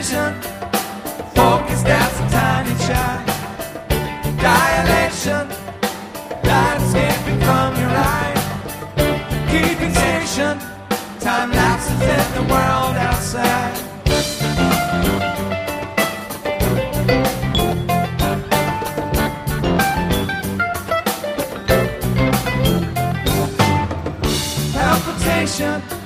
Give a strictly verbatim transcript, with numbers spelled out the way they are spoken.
vision, focused as a tiny child. Dilation, light escaping from your eye. Keeping station, time lapses in the world outside. Palpitation,